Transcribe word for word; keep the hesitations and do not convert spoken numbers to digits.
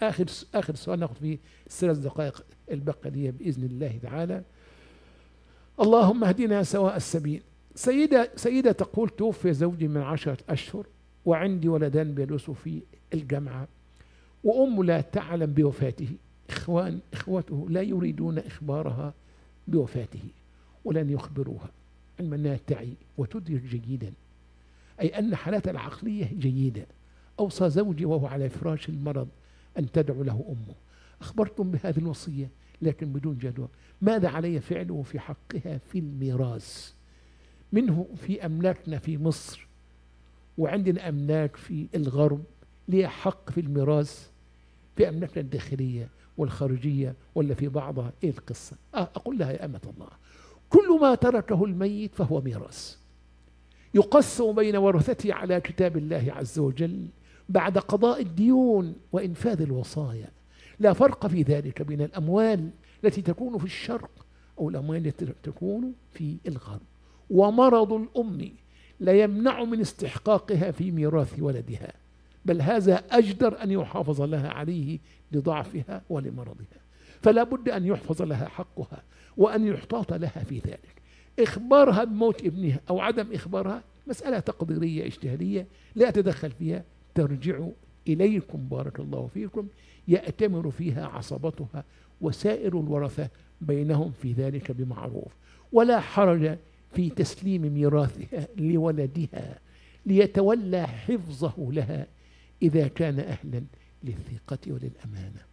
آخر آخر سؤال ناخذ فيه الثلاث دقائق الباقية لي بإذن الله تعالى. اللهم اهدنا سواء السبيل. سيدة سيدة تقول: توفي زوجي من عشرة أشهر وعندي ولدان بيدرسوا في الجامعة، وأم لا تعلم بوفاته. إخوان إخوته لا يريدون إخبارها بوفاته ولن يخبروها، علما أنها تعي وتدرك جيدا، أي أن حالتها العقلية جيدة. أوصى زوجي وهو على فراش المرض أن تدعو له أمه. أخبرتم بهذه الوصية لكن بدون جدوى. ماذا علي فعله في حقها في الميراث؟ منه في أملاكنا في مصر، وعندنا أملاك في الغرب ليها حق في الميراث، في أملاكنا الداخلية والخارجية ولا في بعضها. إيه القصة؟ آه أقول لها: يا أمة الله، كل ما تركه الميت فهو ميراث، يقسم بين ورثته على كتاب الله عز وجل بعد قضاء الديون وإنفاذ الوصايا. لا فرق في ذلك بين الأموال التي تكون في الشرق أو الأموال التي تكون في الغرب. ومرض الأم لا يمنع من استحقاقها في ميراث ولدها، بل هذا أجدر أن يحافظ لها عليه لضعفها ولمرضها، فلا بد أن يحفظ لها حقها وأن يحتاط لها في ذلك. إخبارها بموت ابنها أو عدم إخبارها مسألة تقديرية اجتهادية لا أتدخل فيها، ترجع إليكم بارك الله فيكم، يأتمر فيها عصبتها وسائر الورثة بينهم في ذلك بمعروف. ولا حرج في تسليم ميراثها لولدها ليتولى حفظه لها إذا كان أهلا للثقة وللأمانة.